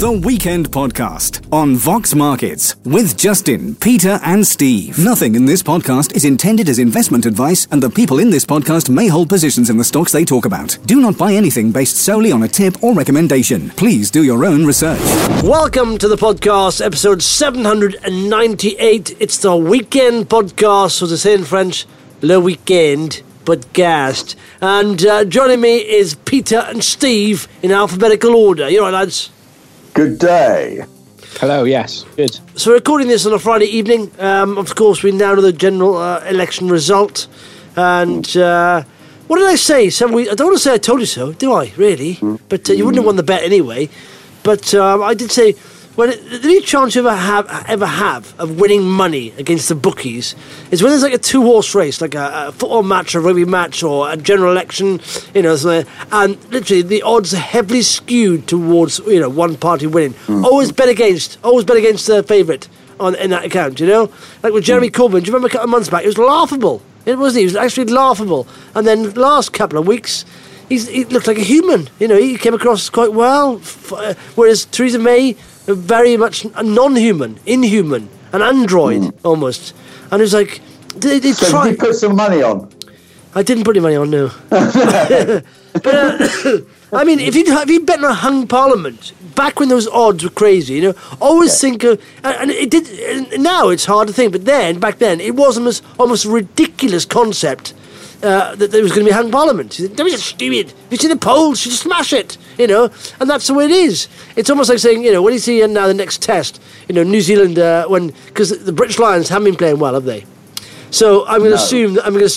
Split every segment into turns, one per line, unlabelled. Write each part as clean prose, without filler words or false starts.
The Weekend Podcast on Vox Markets with Justin, Peter and Steve. Nothing in this podcast is intended as investment advice, and the people in this podcast may hold positions in the stocks they talk about. Do not buy anything based solely on a tip or recommendation. Please do your own research.
Welcome to the podcast, episode 798. It's the Weekend Podcast, as they say in French, Le Weekend Podcast. And joining me is Peter and Steve in alphabetical order. You all right, lads?
Good day.
Hello, yes, good.
So we're recording this on a Friday evening. Of course, we're now to the general election result. And what did I say? I don't want to say I told you so, do I, really? But you wouldn't have won the bet anyway. But I did say, the only chance you ever have of winning money against the bookies is when there's like a two-horse race, like a football match or a rugby match or a general election, something, and literally the odds are heavily skewed towards, one party winning. Always bet against the favourite in that account, Like with Jeremy Corbyn, do you remember a couple of months back? It was laughable. It wasn't. He was actually laughable. And then last couple of weeks, he looked like a human. He came across quite well. Whereas Theresa May, very much a non-human, inhuman, an android almost. And it was like, they
So
tried.
you put some money on?
I didn't put any money on, no. But I mean, if you bet on a hung parliament back when those odds were crazy, always think of, and it did. And now it's hard to think, but back then, it was almost a ridiculous concept. That there was going to be a hung parliament. That was just stupid. You see the polls, you just smash it, and that's the way it is. It's almost like saying, when you see now the next test, New Zealand, because the British Lions haven't been playing well, have they? So I'm going to assume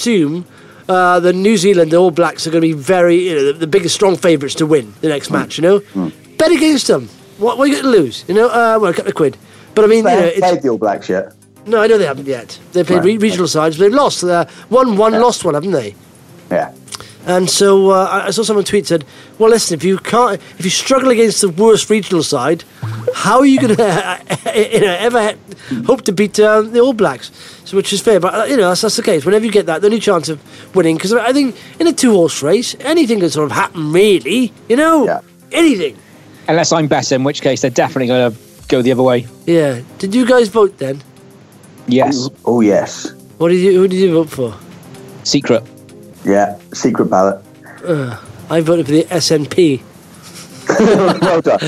the New Zealand, the All Blacks are going to be very, the biggest strong favourites to win the next match. Bet against them. What are you going to lose? Well, a couple of quid. But I mean,
They played the All Blacks yet?
No, I know they haven't yet. They played regional sides, but they've lost. Won one, lost one, haven't they?
Yeah.
And so I saw someone tweet said, "Well, listen, if you struggle against the worst regional side, how are you going to ever hope to beat the All Blacks?" So, which is fair, but that's the case. Whenever you get that, the only chance of winning, because I think in a two-horse race, anything can sort of happen, really. Anything.
Unless I'm better, in which case they're definitely going to go the other way.
Yeah. Did you guys vote then?
Yes.
Oh, yes.
Who did you vote for?
Secret.
Yeah, secret ballot.
I voted for the SNP.
Well done.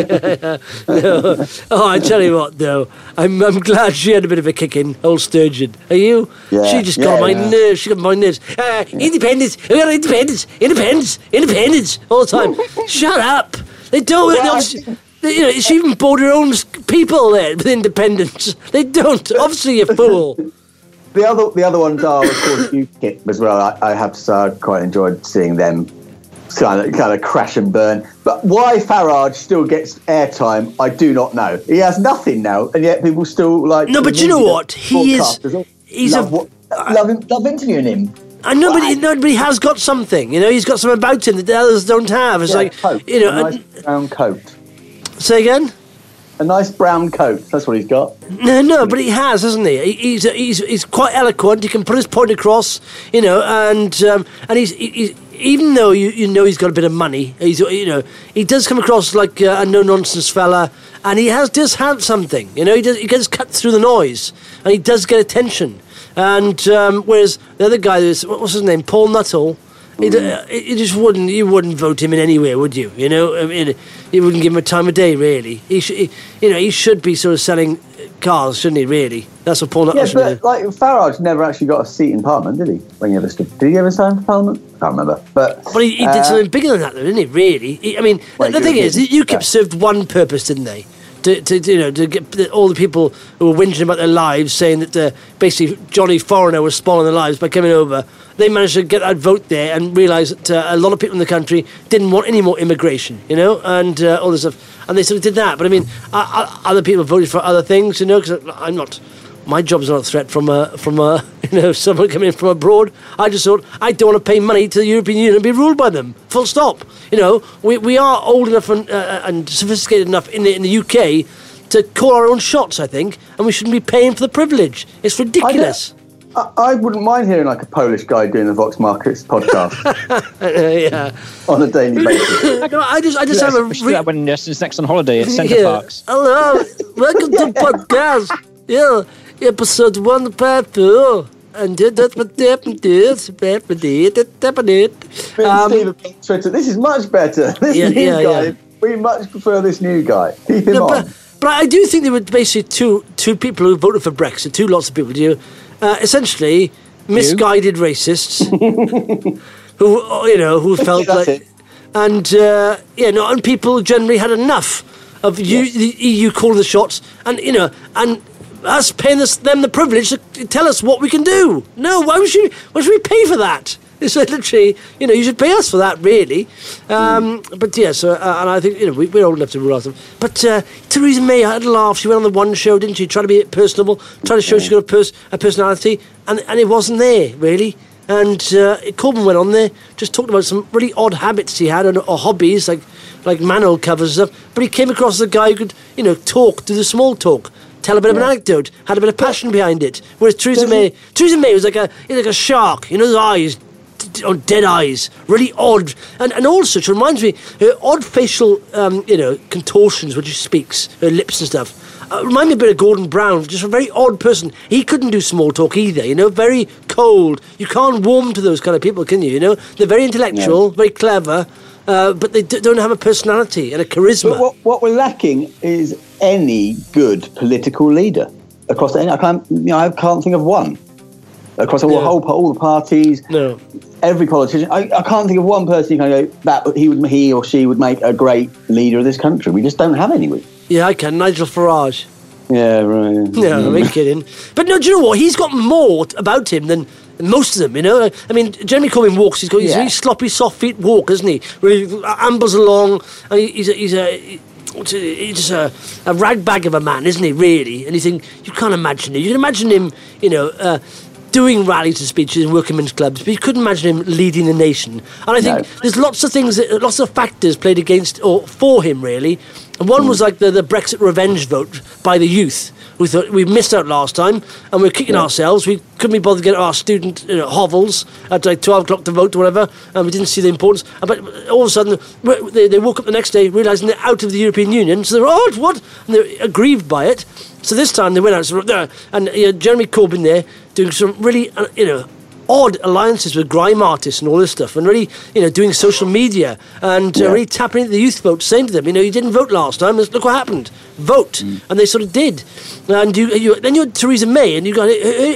No. Oh, I tell you what, though, I'm glad she had a bit of a kick in, old Sturgeon. Are you?
Yeah.
She just got my nerves. She got my nerves. Independence, independence, all the time. Shut up. They don't. She even bought her own people there with independence. They don't. Obviously, you're a fool.
The other ones are, of course, UKIP as well. I have to say, I quite enjoyed seeing them kind of crash and burn. But why Farage still gets airtime, I do not know. He has nothing now, and yet people still like.
No, but you know what? He's
love interviewing him.
I know, but he has got something. He's got something about him that the others don't have. It's like
coat. A nice brown coat.
Say again.
A nice brown coat. That's what he's got.
No, but he has, hasn't he? He's quite eloquent. He can put his point across, and he's even though he's got a bit of money, he does come across like a no nonsense fella, and he does have something. He gets cut through the noise, and he does get attention. And whereas the other guy, what's his name, Paul Nuttall. You wouldn't vote him in anywhere, would you? You wouldn't give him a time of day, really. He should be sort of selling cars, shouldn't he? Really, that's what Paul Nuttall should do.
Yeah, but like Farage never actually got a seat in Parliament, did he? When he ever stood, did he ever stand for Parliament? I can't remember. But
he did something bigger than that, though, didn't he? Really? The thing is, UKIP served one purpose, didn't they? To get all the people who were whinging about their lives, saying that basically Johnny Foreigner was spoiling their lives by coming over. They managed to get that vote there and realise that a lot of people in the country didn't want any more immigration, and all this stuff. And they sort of did that. But I mean, other people voted for other things, because I'm not. My job's not a threat from someone coming in from abroad. I just thought I don't want to pay money to the European Union and be ruled by them. Full stop. We are old enough and sophisticated enough in the UK to call our own shots, I think, and we shouldn't be paying for the privilege. It's ridiculous.
I wouldn't mind hearing like a Polish guy doing the Vox Markets podcast on a daily basis.
No, I just have a.
We should do that when Justin's next on holiday at Centre Parks.
Hello, welcome to podcast. Yeah, episode 152. And
Steve, this is much better. This new guy, we much prefer this new guy. Keep him on.
But I do think there were basically two people who voted for Brexit. Lots of people do. Essentially, misguided racists who felt like, and and people generally had enough of the EU calling the shots, and us paying them the privilege to tell us what we can do. No, why should we pay for that? It's literally, you should pay us for that, really. But yeah, so and I think we're old enough to realise them. But Theresa May had a laugh. She went on the One show, didn't she? Trying to be personable, trying to show she got a personality, and it wasn't there really. And Corbyn went on there, just talked about some really odd habits he had or hobbies like manual covers and stuff. But he came across as a guy who could talk, do the small talk. Tell a bit of an anecdote, had a bit of passion behind it. Whereas Theresa May was like a shark, his eyes, dead eyes, really odd. And also, it reminds me, her odd facial, contortions when she speaks, her lips and stuff. Remind me a bit of Gordon Brown, just a very odd person. He couldn't do small talk either, very cold. You can't warm to those kind of people, can you? They're very intellectual, very clever, but they don't have a personality and a charisma.
But what we're lacking is any good political leader across I can't think of one across all the parties.
No,
every politician. I can't think of one person you can go that he or she would make a great leader of this country. We just don't have anyone.
Yeah, I can. Nigel Farage.
Yeah, right.
Yeah, I'm kidding. But no, do you know what? He's got more about him than most of them, I mean, Jeremy Corbyn walks. He's really sloppy, soft feet walk, isn't he? Really ambles along, and he's just a ragbag of a man, isn't he? Really, and you can't imagine it. You can imagine him, doing rallies and speeches in working men's clubs, but you couldn't imagine him leading the nation. And I think there's lots of factors played against or for him, really. And one was like the Brexit revenge vote by the youth. We thought we missed out last time, and we're kicking ourselves. We couldn't be bothered to get our student hovels at like 12 o'clock to vote or whatever, and we didn't see the importance. But all of a sudden, they woke up the next day realising they're out of the European Union, so they're, what? And they're aggrieved by it. So this time they went out, and Jeremy Corbyn there doing some really, odd alliances with grime artists and all this stuff, and really, doing social media and really tapping into the youth vote, saying to them, you didn't vote last time. Look what happened. Vote, and they sort of did. And then you had Theresa May, and you got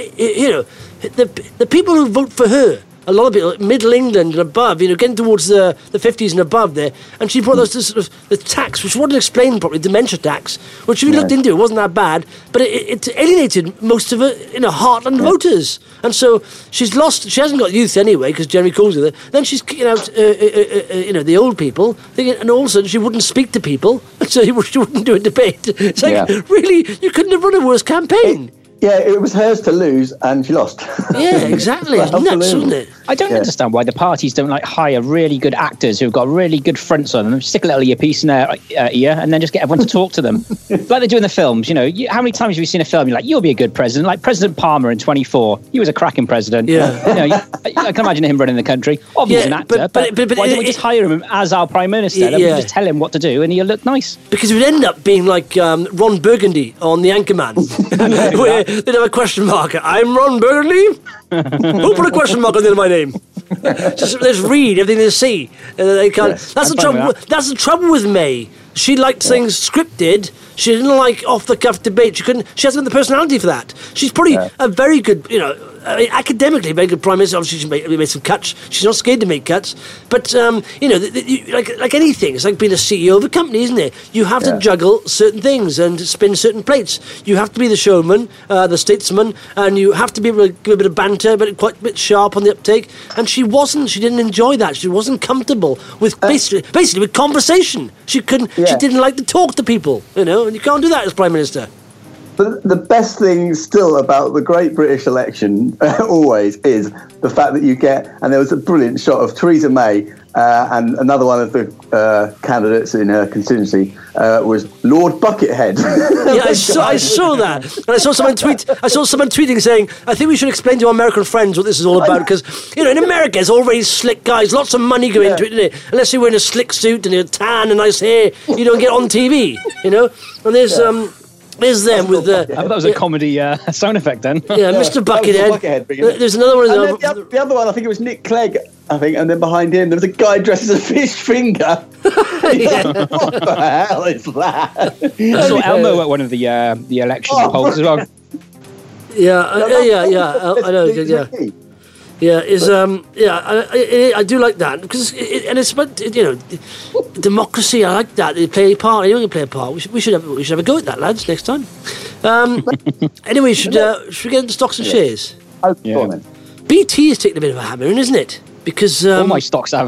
the people who vote for her. A lot of people, like Middle England and above, getting towards the 50s and above there, and she brought us this sort of the tax, which wasn't explained properly, dementia tax, which if you looked into, it wasn't that bad, but it alienated most of her, heartland voters, and so she's lost. She hasn't got youth anyway because Jeremy Corbyn's with her. Then she's kicking out, the old people, thinking, and all of a sudden she wouldn't speak to people, so she wouldn't do a debate. It's like really, you couldn't have run a worse campaign.
Yeah, it was hers to lose, and she lost.
Yeah, exactly. It's nuts, isn't it?
I don't understand why the parties don't hire really good actors who've got really good fronts on them, stick a little earpiece in their ear, and then just get everyone to talk to them, like they do in the films. How many times have you seen a film? You're like, you'll be a good president, like President Palmer in 24. He was a cracking president.
Yeah,
I can imagine him running the country. Obviously, an actor, but why don't we just hire him as our prime minister? And we just tell him what to do, and he'll look nice.
Because it would end up being like Ron Burgundy on The Anchorman, where they'd have a question mark. I'm Ron Burgundy. Who put a question mark on the end of my name? Just read everything they see. They can't. That's the trouble. That's the trouble with May. She liked things scripted. She didn't like off-the-cuff debate. She hasn't got the personality for that. She's probably a very good, academically very good prime minister. Obviously, she made some cuts. She's not scared to make cuts. But like anything, it's like being a CEO of a company, isn't it? You have to juggle certain things and spin certain plates. You have to be the showman, the statesman, and you have to be able to give a bit of banter, but quite a bit sharp on the uptake. And she wasn't. She didn't enjoy that. She wasn't comfortable with basically with conversation. She couldn't. She didn't like to talk to people, and you can't do that as Prime Minister.
But the best thing still about the Great British election always is the fact that you get, and there was a brilliant shot of Theresa May And another one of the candidates in her constituency was Lord Buckethead.
Yeah, I saw that, and I saw someone tweeting saying, "I think we should explain to our American friends what this is all about, because in America it's all very slick guys, lots of money going into it, isn't it? Unless you're wearing a slick suit and a tan and nice hair, you don't get on TV, And there's them with the.
I thought that was a comedy sound effect then.
Yeah, Mr. Buckethead. There's another one.
And then the other one, I think it was Nick Clegg. I think, and then behind him there was a guy dressed as a fish finger. What the hell is that?
I saw Elmo at one of the election polls as well.
Yeah, I know. Yeah, I do like that because it's about democracy. I like that. They play a part. Anyone can play a part. We should have a go at that, lads, next time. Anyway, should we get into stocks and shares?
Yeah.
BT is taking a bit of a hammering, isn't it? Because
all my stocks have.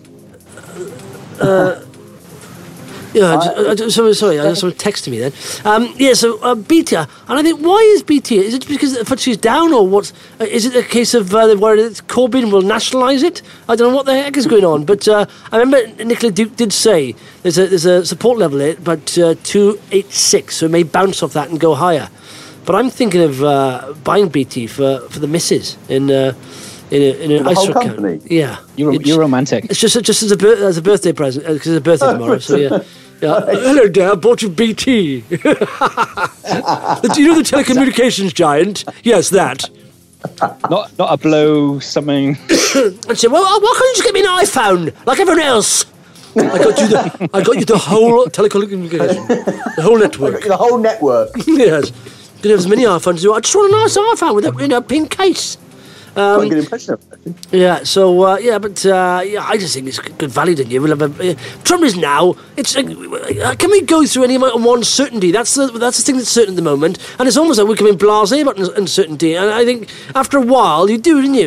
Sorry, someone texted me then. So BT, and I think, why is BT? Is it because the FTSE is down, or what? Is it a case of they're worried that Corbyn will nationalise it? I don't know what the heck is going on, but I remember Nicola Duke did say there's a support level there, but 286, so it may bounce off that and go higher. But I'm thinking of buying BT for the missus in an ISA account. Yeah,
you're romantic.
It's just as a birthday present because it's a birthday tomorrow. So yeah. Hello, Dad. I bought you BT. You know the telecommunications giant? Yes, that.
Not a blow something.
And say, well, why can't you just get me an iPhone like everyone else? I got you the whole telecommunication, the whole network.
The whole network.
Yes. Could have as many iPhones as you want. I just want a nice iPhone with a pink case.
Quite a good impression of it.
Yeah, so, I just think it's good value, don't you? We'll have trouble is now, it's can we go through any amount of uncertainty? That's the thing that's certain at the moment, and it's almost like we're becoming blasé about uncertainty, and I think after a while, you do, don't you?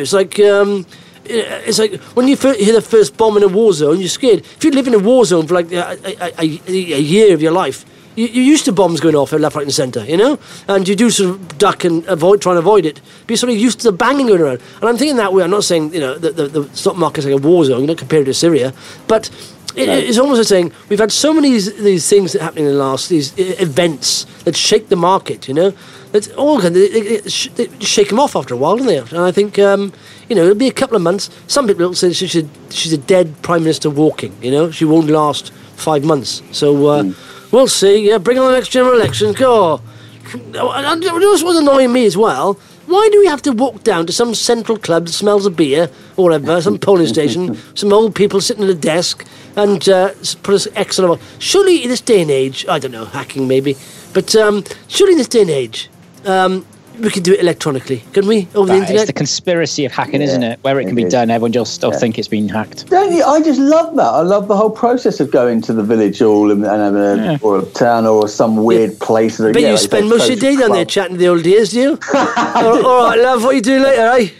It's like when you hear the first bomb in a war zone, you're scared. If you live in a war zone for like a year of your life, you're used to bombs going off left, right and centre, and you do sort of duck and try and avoid it. But you're sort of used to the banging going around. And I'm thinking that way. I'm not saying, the stock market's like a war zone, compared to Syria, but it's almost like saying we've had so many these things that happening in the last, these events that shake the market, that all they shake them off after a while, don't they? And I think, it'll be a couple of months. Some people will say she's a dead Prime Minister walking, she won't last 5 months. So, we'll see. Yeah, bring on the next general election. Go. What's annoying me as well? Why do we have to walk down to some central club that smells of beer or whatever, some polling station, some old people sitting at a desk, and put an X on them? Surely in this day and age, I don't know, hacking maybe, but surely in this day and age, we can do it electronically, can we? Over the internet?
It's the conspiracy of hacking, isn't it? Where it can be done, everyone just still think it's been hacked.
Don't you? I just love that. I love the whole process of going to the village hall and having or a town or some weird place.
But you spend most of your day down there chatting to the old dears, do you? all right, love, what you do later, eh?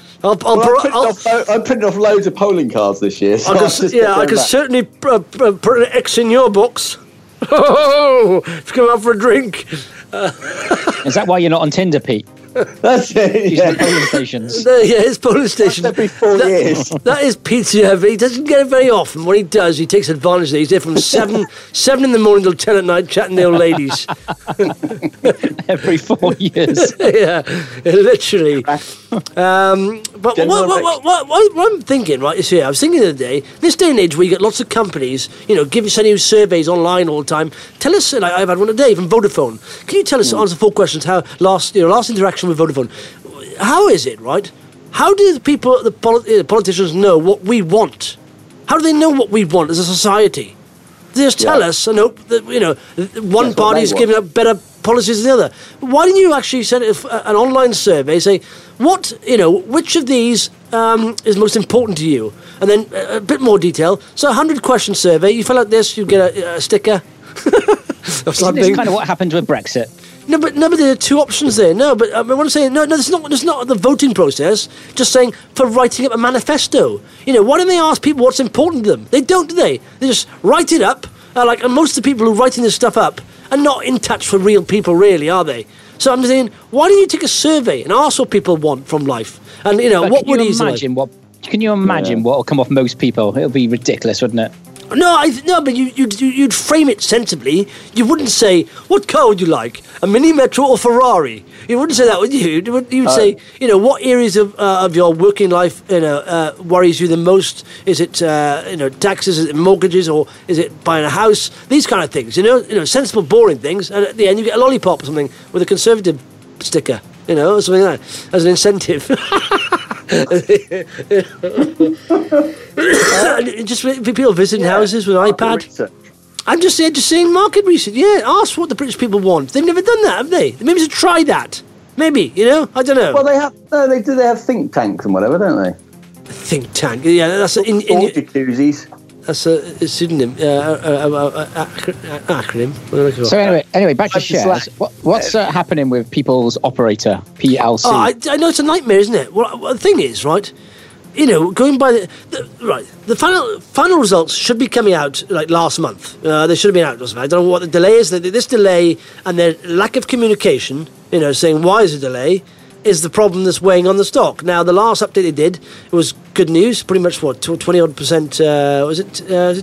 I'm printing off loads of polling cards this year. So
I can certainly put an X in your box. Let's come out for a drink.
Is that why you're not on Tinder, Pete?
That's it.
Yeah. Polling stations.
His polling station.
Every 4 years.
That is Pete's. He doesn't get it very often. What he does, he takes advantage of it. He's there from 7 in the morning till 10 at night, chatting to the old ladies.
Every 4 years.
Yeah, literally. But what I'm thinking, right, is here. I was thinking the other day, this day and age where you get lots of companies, sending you surveys online all the time. Tell us, and I've had one today from Vodafone. Can you tell us, answer 4 questions, how last interaction with Vodafone, how is it, right? How do the politicians know what we want? How do they know what we want as a society? They just tell us and hope that, one party is giving up better policies than the other. Why didn't you actually send an online survey, say, which of these is most important to you? And then a bit more detail. So 100-question survey, you fill out this, you get a sticker.
This is kind of what happened with Brexit.
No, but there are 2 options there. No, but I want to say, no, it's not the voting process. Just saying for writing up a manifesto. Why don't they ask people what's important to them? They don't, do they? They just write it up. And most of the people who are writing this stuff up are not in touch with real people, really, are they? So I'm saying, why don't you take a survey and ask what people want from life? And what would
you imagine what Can you imagine what will come off most people? It'll be ridiculous, wouldn't it?
No, but you'd frame it sensibly. You wouldn't say, what car would you like? A Mini Metro or Ferrari? You wouldn't say that, would you? You'd say, what areas of your working life, worries you the most? Is it, taxes, is it mortgages, or is it buying a house? These kind of things, sensible, boring things. And at the end, you get a lollipop or something with a Conservative sticker, or something like that, as an incentive. Just people visiting houses with an iPad. Research. I'm just saying market research. Yeah, ask what the British people want. They've never done that, have they? Maybe to try that. Maybe, I don't know.
Well, they have. They have think tanks and whatever, don't they?
Think tank. Yeah, that's in
jacuzzis.
That's a pseudonym, acronym.
So anyway, back to shares. What's happening with People's Operator PLC?
Oh, I know it's a nightmare, isn't it? Well, the thing is, right? Going by the final results should be coming out like last month. They should have been out last month. I don't know what the delay is. This delay and the lack of communication, saying why is a delay, is the problem that's weighing on the stock. Now, the last update they did, it was good news. Pretty much 20-odd%. Was it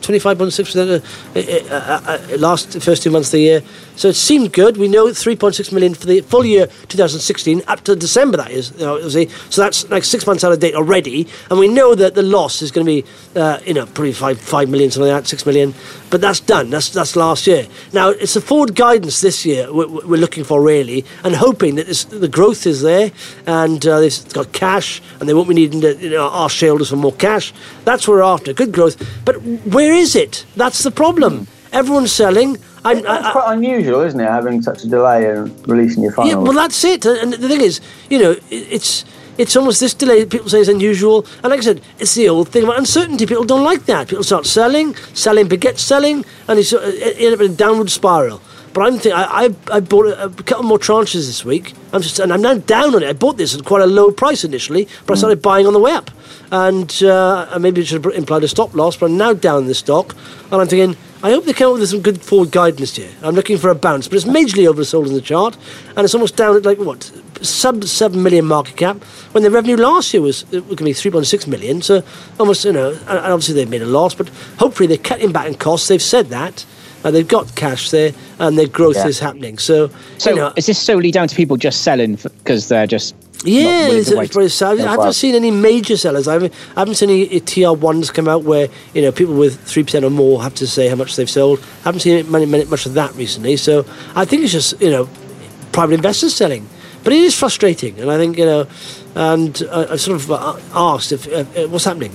25.6% first 2 months of the year? So it seemed good. We know 3.6 million for the full year 2016 up to December. That is, so that's like 6 months out of date already. And we know that the loss is going to be, probably 5 million, something like that, 6 million. But that's done. That's last year. Now it's the forward guidance this year we're looking for really, and hoping that the growth is there, and they've got cash, and they won't be needing to ask shareholders for more cash. That's what we're after. Good growth. But where is it? That's the problem. Everyone's selling.
It's quite unusual, isn't it, having such a delay in releasing your finals?
Yeah, well, that's it. And the thing is, it's almost this delay people say is unusual. And like I said, it's the old thing about uncertainty. People don't like that. People start selling begets selling, and it's end up in a downward spiral. But I'm thinking, I bought a couple more tranches this week. I'm now down on it. I bought this at quite a low price initially, but I started buying on the way up. And maybe it should have implied a stop loss, but I'm now down in this stock. And I'm thinking, I hope they come up with some good forward guidance here. I'm looking for a bounce, but it's majorly oversold in the chart, and it's almost down at sub 7 million market cap, when the revenue last year was going to be 3.6 million. So almost, and obviously they've made a loss, but hopefully they're cutting back in costs. They've said that. They've got cash there, and their growth is happening. So
is this solely down to people just selling because they're just...
Yeah, it's very sad. I haven't seen any major sellers. I haven't seen any TR1s come out where people with 3% or more have to say how much they've sold. I haven't seen much of that recently. So I think it's just private investors selling. But it is frustrating, and I think and I've sort of asked if what's happening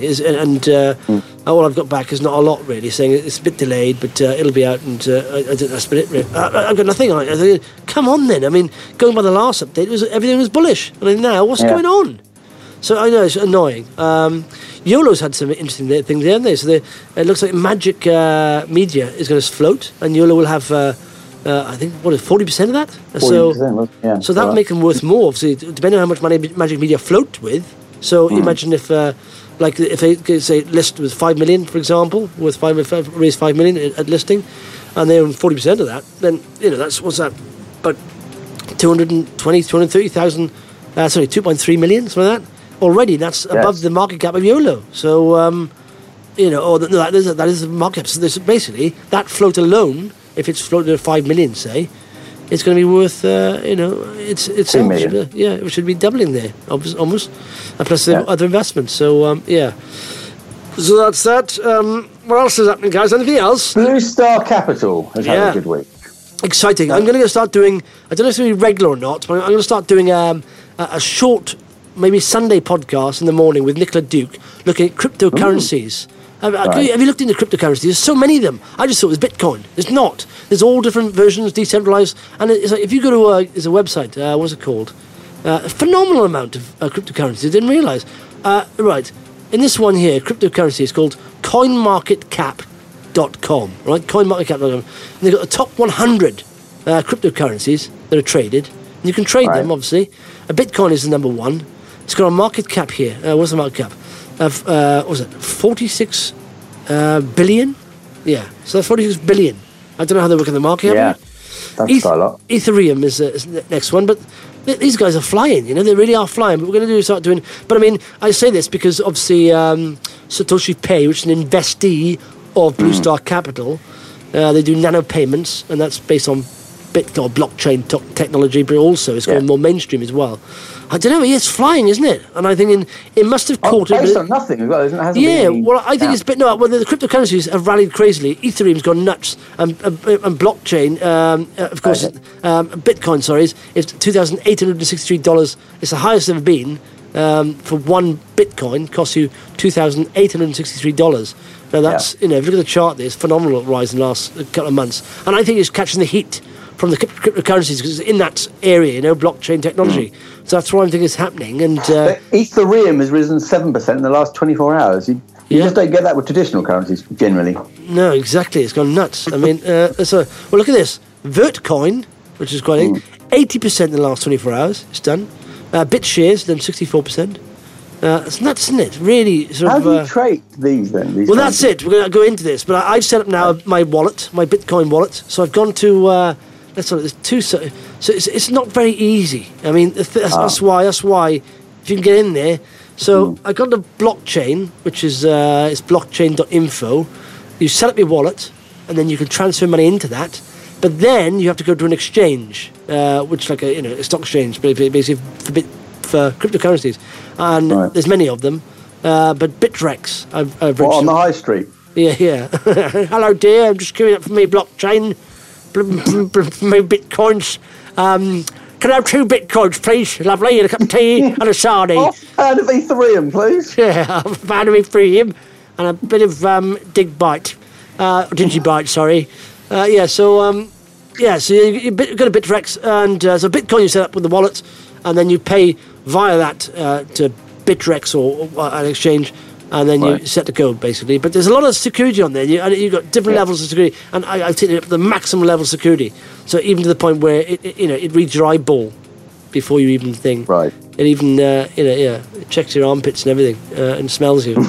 all I've got back is not a lot really, saying it's a bit delayed, but it'll be out, and that's been it. Really. I've got nothing on it. I think, come on then. I mean, going by the last update, everything was bullish, and then now what's going on? So I know it's annoying. YOLO's had some interesting things, haven't they? So it looks like Magic Media is going to float, and YOLO will have. I think 40% of that.
40%,
so that would make them worth more, obviously, depending on how much money Magic Media float with. So imagine if they say list with 5 million, for example, raise 5 million at listing, and they own 40% of that, then that's what's that? But 230,000. 2.3 million, something like that. Already, that's above the market cap of YOLO. So that is the market cap. So there's basically that float alone. If it's floated at 5 million, say, it's going to be worth, it's it should be doubling there, almost, and plus the other investments. So so that's that. What else is happening, guys? Anything else?
Blue Star Capital has had a good week.
Exciting. I'm going to start doing. I don't know if it's going to be regular or not, but I'm going to start doing a short, maybe Sunday podcast in the morning with Nicola Duke, looking at cryptocurrencies. Have you looked into cryptocurrencies? There's so many of them. I just thought it was Bitcoin. There's not. There's all different versions, decentralized. And it's like, if you go to there's a website, what's it called? A phenomenal amount of cryptocurrencies. I didn't realize. Right. In this one here, cryptocurrency is called coinmarketcap.com. Right? Coinmarketcap.com. And they've got the top 100 cryptocurrencies that are traded. And you can trade them, obviously. Bitcoin is the number one. It's got a market cap here. What's the market cap? Of 46 billion. Yeah, so that's 46 billion. I don't know how they work in the market.
That's quite a lot.
Ethereum is the next one, but these guys are flying. They really are flying. But we're going to start doing. But I mean, I say this because obviously Satoshi Pay, which is an investee of Blue Star Capital, they do nano payments, and that's based on Bitcoin blockchain technology, but also it's going more mainstream as well. I don't know. It's flying, isn't it? And I think it must have caught it.
Based on nothing as well, isn't it?
I think it's no. Well, the cryptocurrencies have rallied crazily. Ethereum's gone nuts, and blockchain, of course, Bitcoin. Sorry, is $2,863. It's the highest it's ever been. For one Bitcoin, costs you $2,863. Now that's if you look at the chart, there's phenomenal rise in the last couple of months, and I think it's catching the heat from the cryptocurrencies because it's in that area, blockchain technology. So that's what I'm thinking is happening. And
Ethereum has risen 7% in the last 24 hours. You just don't get that with traditional currencies generally.
No, exactly. It's gone nuts. I mean, look at this. Vertcoin, which is quite 80% in the last 24 hours. It's done. BitShares done 64%. It's nuts, isn't it? Really
How do you trade these then?
That's it. We're going to go into this. But I've set up now my wallet, my Bitcoin wallet. So I've gone to... there's two. So it's not very easy. I mean, that's why. If you can get in there. So I got the blockchain, which is it's blockchain.info. You set up your wallet, and then you can transfer money into that. But then you have to go to an exchange, which is like a stock exchange, basically for cryptocurrencies. And there's many of them. But Bittrex, I've registered.
On the high street.
Yeah. Hello, dear. I'm just queuing up for me blockchain. My bitcoins. Can I have 2 bitcoins, please? Lovely, and a cup of tea and a sarnie.
And of Ethereum, please.
Yeah, a pound of Ethereum and a bit of Digibyte, sorry. So you've got a Bittrex, and so Bitcoin you set up with the wallet, and then you pay via that to Bittrex or an exchange. And then you set the code, basically. But there's a lot of security on there. You've got different levels of security. And I've taken it up to the maximum level of security. So even to the point where it reads your eyeball before you even think.
Right.
It even, it checks your armpits and everything and smells you.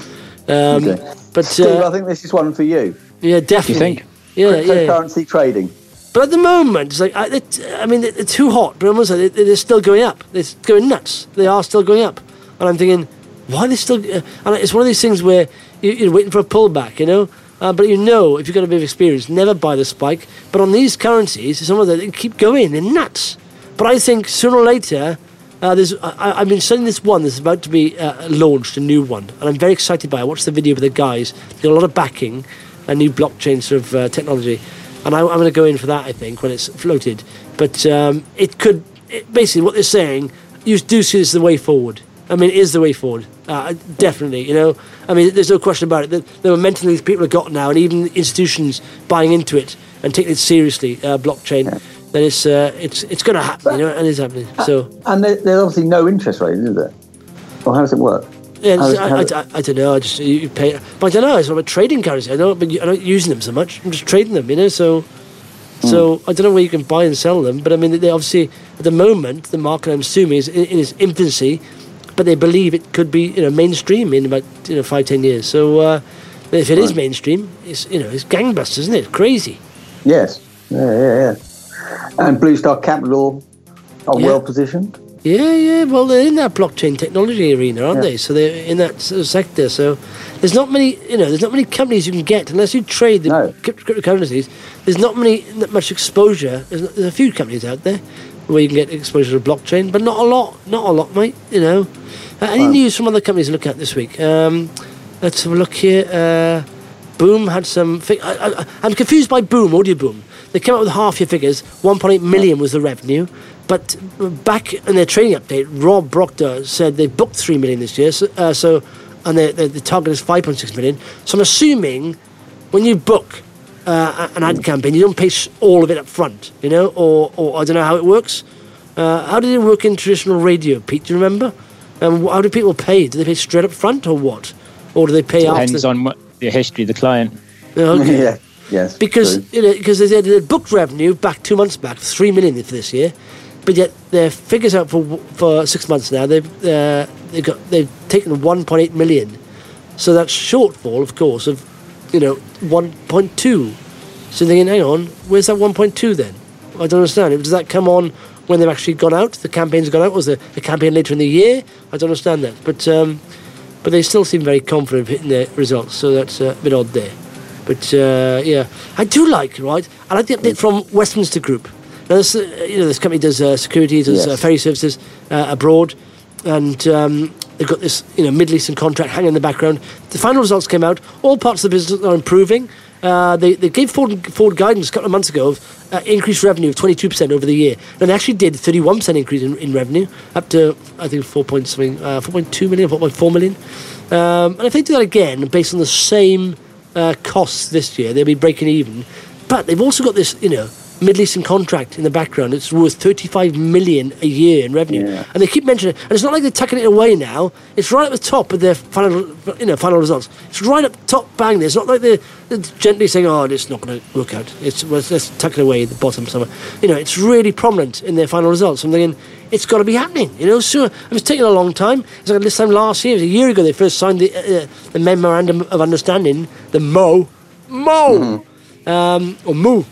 But
Steve, I think this is one for you.
Yeah, definitely.
You think?
Yeah,
Cryptocurrency trading.
But at the moment, it's like, they're too hot. But almost like they're still going up. They're going nuts. They are still going up. And I'm thinking... why are they still... and it's one of these things where you're waiting for a pullback, but if you've got a bit of experience, never buy the spike. But on these currencies, some of them, they keep going. They're nuts. But I think sooner or later, I've been studying this one that's about to be launched, a new one. And I'm very excited by it. I watched the video with the guys. They've got a lot of backing, a new blockchain sort of technology. And I'm going to go in for that, I think, when it's floated. But basically what they're saying, you do see this as the way forward. I mean, it is the way forward. Definitely, I mean, there's no question about it. The momentum these people have got now, and even institutions buying into it and taking it seriously, blockchain, then it's going to happen, and it's happening. So,
and there's obviously no interest rate, is there? Or how does it work?
Yeah, I don't know. I just you pay, but I don't know. It's not a trading currency. I'm not using them so much. I'm just trading them, So I don't know where you can buy and sell them. But I mean, they obviously at the moment the market, I'm assuming, is in its infancy. But they believe it could be, mainstream in about 5-10 years. So if it is mainstream, it's it's gangbusters, isn't it? Crazy.
Yes. Yeah. And Blue Star Capital are well positioned.
Yeah. Well, they're in that blockchain technology arena, aren't they? So they're in that sort of sector. So there's not many, there's not many companies you can get unless you trade the cryptocurrencies. There's not much exposure. There's a few companies out there where you can get exposure to blockchain, but not a lot, mate. Any news from other companies to look at this week? Let's have a look here. Boom had some... I'm confused by Boom, Audio Boom. They came up with half-year figures. 1.8 million was the revenue. But back in their trading update, Rob Proctor said they booked 3 million this year. And the target is 5.6 million. So I'm assuming when you book an ad campaign, you don't pay all of it up front, or I don't know how it works. How did it work in traditional radio, Pete? Do you remember? How do people pay? Do they pay straight up front or what? Or do they pay after?
Depends on the history of the client.
Okay.
Yeah. Yes.
Because because they booked revenue back 2 months back, 3 million for this year, but yet their figures out for 6 months now. They've taken 1.8 million, so that's shortfall, of course, of 1.2. So thinking, hang on, where's that 1.2 then? I don't understand. Does that come on when they've actually gone out? The campaign's gone out? Was the campaign later in the year? I don't understand that. But they still seem very confident of hitting their results, so that's a bit odd there. But yeah, I do like, right? I like the update from Westminster Group. Now, this company does securities, does ferry services abroad, and they've got this Middle Eastern contract hanging in the background. The final results came out. All parts of the business are improving. They gave forward guidance a couple of months ago of increased revenue of 22% over the year. And they actually did 31% increase in revenue, up to, I think, 4.2 million, 4.4 million. And if they do that again, based on the same costs this year, they'll be breaking even. But they've also got this, Middle Eastern contract in the background. It's worth 35 million a year in revenue, and they keep mentioning it. And it's not like they're tucking it away now. It's right at the top of their final results. It's right up top, bang there. It's not like they're gently saying, "Oh, it's not going to work out." Let's tuck it away at the bottom somewhere. It's really prominent in their final results. I'm thinking it's got to be happening. Sure. It's taken a long time. It's like this time last year, it was a year ago, they first signed the memorandum of understanding, the MO, or MO.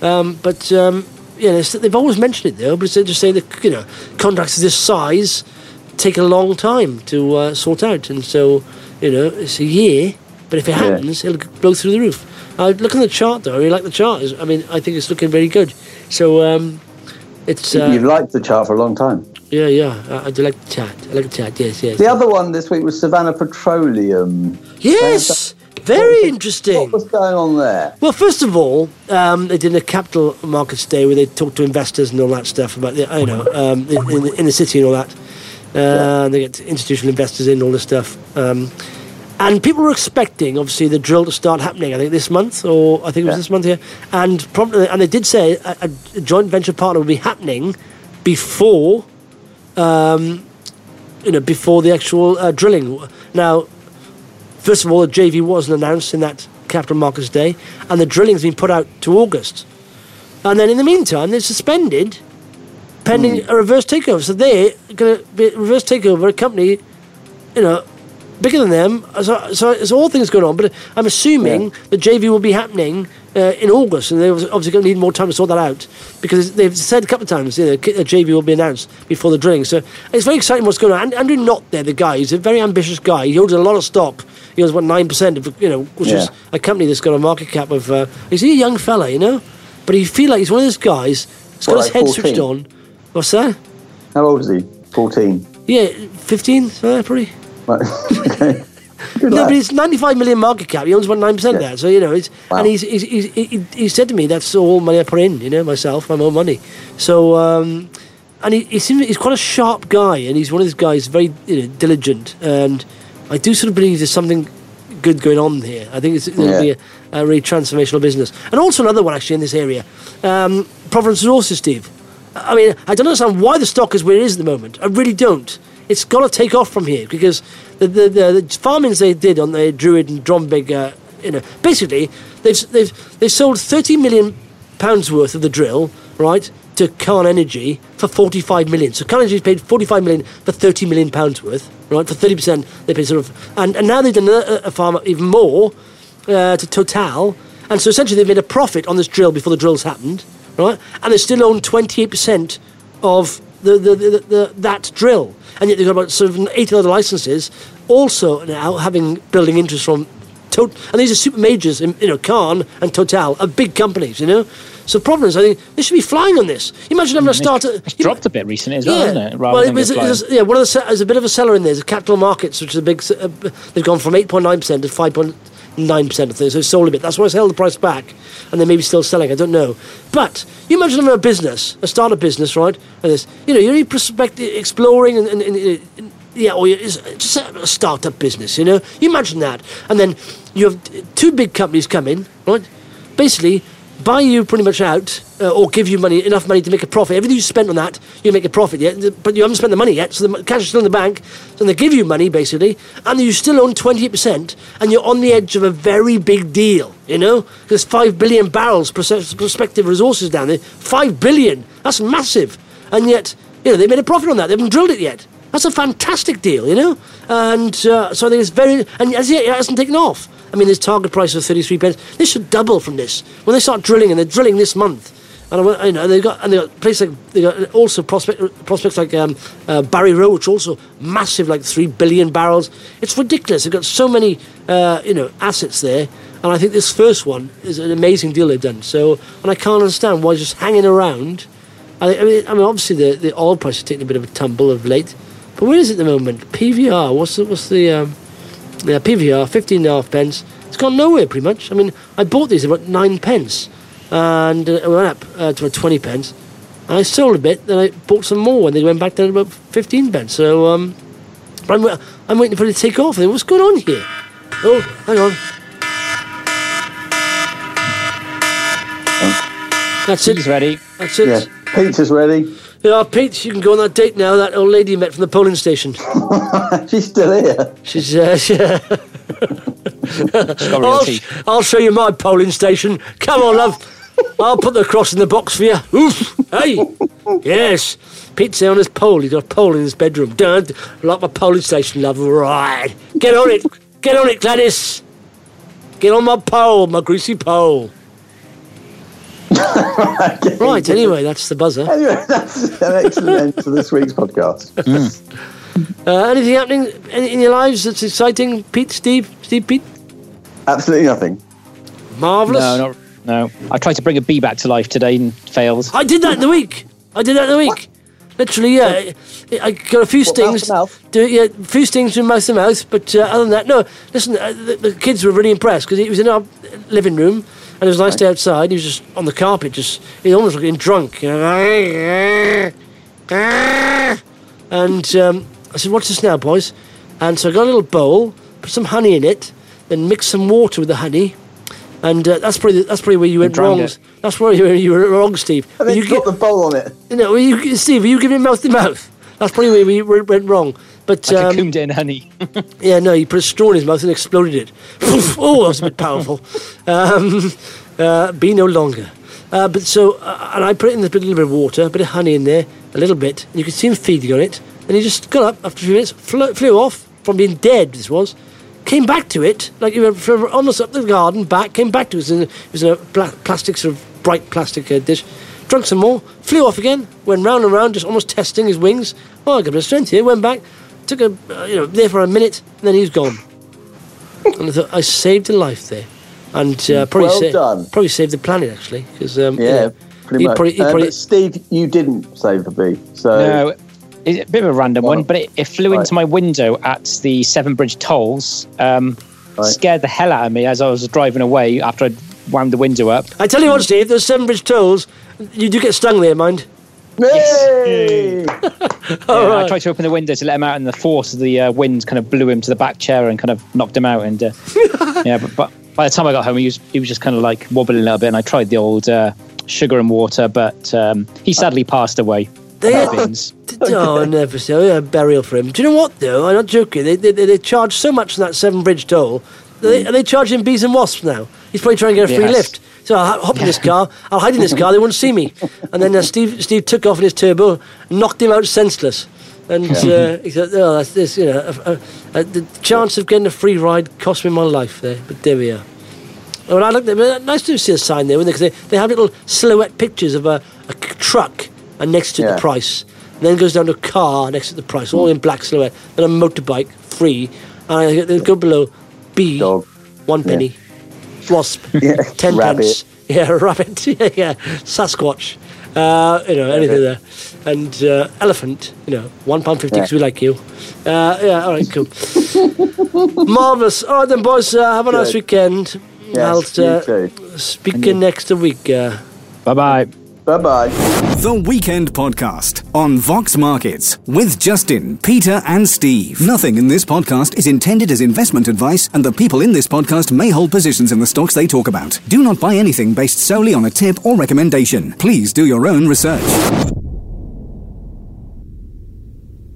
They've always mentioned it though, but they just say that contracts of this size take a long time to sort out, and so it's a year. But if it happens, it'll blow through the roof. Look at the chart though. I really like the chart. I think it's looking very good. So it's
you've liked the chart for a long time.
Yeah. I do like the chart. Yes.
The other one this week was Savannah Petroleum.
Yes. Very interesting.
What was going on there?
Well, first of all, they did a capital markets day where they talked to investors and all that stuff about in the city and all that. They get institutional investors in, all this stuff. And people were expecting, obviously, the drill to start happening. I think this month, or I think it was this month here. And they did say a joint venture partner would be happening before, before the actual drilling. Now, first of all, the JV wasn't announced in that Capital Markets Day, and the drilling's been put out to August. And then in the meantime, they're suspended pending a reverse takeover. So they're going to be reverse takeover a company, bigger than them. So it's all things going on. But I'm assuming the JV will be happening in August, and they're obviously going to need more time to sort that out, because they've said a couple of times a JV will be announced before the drilling. So it's very exciting what's going on. And Andrew Knott there, the guy, he's a very ambitious guy. He holds a lot of stock. He owns 9% of, which is a company that's got a market cap of. He's a young fella, but you feel like he's one of those guys. He's got his head
14?
switched on. What's that?
How old is he? 14.
Yeah, 15. Probably.
Right. Okay.
No, but it's 95 million market cap. He owns 9% of that. So it's and he said to me, that's all money I put in. Myself, my own money. So and he seems he's quite a sharp guy, and he's one of those guys very diligent, and I do sort of believe there's something good going on here. I think it's going to be a really transformational business. And also another one actually in this area, Providence Resources, Steve. I mean, I don't understand why the stock is where it is at the moment. I really don't. It's got to take off from here, because the farmings they did on the Druid and Drombig, basically they've sold £30 million worth of the drill, right, to Cairn Energy for 45 million. So Cairn Energy's paid 45 million for 30 million pounds worth, right? For 30%, they paid and now they've done a farm even more to Total, and so essentially they've made a profit on this drill before the drill's happened, right? And they still own 28% of that drill, and yet they've got about sort of 80 other licenses, also now having building interest from and these are super majors, Cairn and Total are big companies, So Providence, I think they should be flying on this. You imagine having a starter.
It's dropped a bit recently as well, hasn't it?
One of there's a bit of a seller in there. There's Capital Markets, which is a big. They've gone from 8.9% to 5.9% of things, so it's sold a bit. That's why it's held the price back, and they may be still selling. I don't know. But you imagine having a startup business, right? And this, you're prospecting, exploring, or it's just a startup business, You imagine that. And then you have two big companies come in, right? Basically, buy you pretty much out, or give you enough money to make a profit. Everything you spent on that, you make a profit yet, but you haven't spent the money yet, so the cash is still in the bank, so they give you money, basically, and you still own 28%, and you're on the edge of a very big deal, There's 5 billion barrels prospective resources down there. 5 billion! That's massive! And yet, they made a profit on that. They haven't drilled it yet. That's a fantastic deal, And so I think it's very... And as yet, it hasn't taken off. I mean, there's target price of 33 pence. This should double from this. When they start drilling, and they're drilling this month, And I went, they got places like they got also prospects like Barry Rowe, which are also massive, like 3 billion barrels. It's ridiculous. They've got so many assets there, and I think this first one is an amazing deal they've done. So, and I can't understand why it's just hanging around. I mean, obviously the oil price is taking a bit of a tumble of late, but where is it at the moment? PVR, what's the PVR 15.5 pence. It's gone nowhere pretty much. I mean, I bought these about 9 pence. And it went up to about 20 pence. And I sold a bit, then I bought some more, and they went back down to about 15 pence. So, but I'm waiting for it to take off. What's going on here? Oh, hang on. That's it.
He's ready.
That's it.
Yeah. Pizza's ready.
Yeah, Pete, you can go on that date now. That old lady you met from the polling station.
She's still here.
She's I'll show you my polling station. Come on, love. I'll put the cross in the box for you. Oof. Hey. Yes. Pete's there on his pole. He's got a pole in his bedroom. Don't like my polling station, love. Right. Get on it. Get on it, Gladys. Get on my pole, my greasy pole. Right, anyway, that's the buzzer.
Anyway, that's an excellent end to this week's podcast.
Anything happening in your lives that's exciting, Pete, Steve, Pete?
Absolutely nothing.
Marvellous.
No. I tried to bring a bee back to life today and failed.
I did that in the week. Literally, yeah. I got a few stings. A few stings in mouth to mouth, but other than that, no. Listen, the kids were really impressed because he was in our living room. And it was a nice day outside. He was just on the carpet, he almost looking drunk, you know. And I said, "What's this now, boys?" And so I got a little bowl, put some honey in it, then mixed some water with the honey, and that's probably where you went wrong. That's where you were wrong, Steve.
And then you got the bowl on it.
You know, Steve, were you giving mouth to mouth? That's probably where we went wrong. But
I cocooned it in honey.
Yeah, no, he put a straw in his mouth and exploded it. Oh, that was a bit powerful. Be no longer. But so, and I put it in a little bit of water, a bit of honey in there, a little bit, and you could see him feeding on it. And he just got up after a few minutes, flew off from being dead. This was, came back to it, like he went from almost up the garden, back, came back to it. It was in a plastic, sort of bright plastic dish. Drunk some more, flew off again, went round and round, just almost testing his wings. Oh, I got a bit of strength here. Went back, took there for a minute, and then he was gone. And I thought, I saved a life there. And probably saved the planet, actually. Cause,
pretty much. But Steve, you didn't save the bee. So.
No, it's a bit of a random one, but it flew into my window at the Severn Bridge tolls. Scared the hell out of me as I was driving away after I'd wound the window up.
I tell you what, Steve, those Severn Bridge tolls, you do get stung there, mind.
Yay!
I tried to open the window to let him out, and the force of the wind kind of blew him to the back chair and kind of knocked him out. And but by the time I got home, he was just kind of like wobbling a little bit. And I tried the old sugar and water, but he sadly passed away.
I never saw a burial for him. Do you know what though? I'm not joking. They charge so much on that Severn Bridge toll. Are they charging bees and wasps now? He's probably trying to get a free lift. So I'll hop in this car, I'll hide in this car, they won't see me. And then Steve took off in his turbo, knocked him out senseless. And he said, oh, that's this, the chance of getting a free ride cost me my life there. But there we are. Well, I looked at it, nice to see a sign there, because they have little silhouette pictures of a truck and next to the price. And then it goes down to a car next to the price, all in black silhouette. Then a motorbike, free. And they go below, bee, Dog. 1 penny. Wasp, 10
rabbit.
pence. Rabbit. Yeah. Sasquatch. Anything there. And elephant, £1.50 because we like you. All right, cool. Marvellous. All right then, boys, have a nice weekend.
Yes,
I'll speak next week.
Bye-bye.
Bye-bye.
The Weekend Podcast on Vox Markets with Justin, Peter and Steve. Nothing in this podcast is intended as investment advice, and the people in this podcast may hold positions in the stocks they talk about. Do not buy anything based solely on a tip or recommendation. Please do your own research.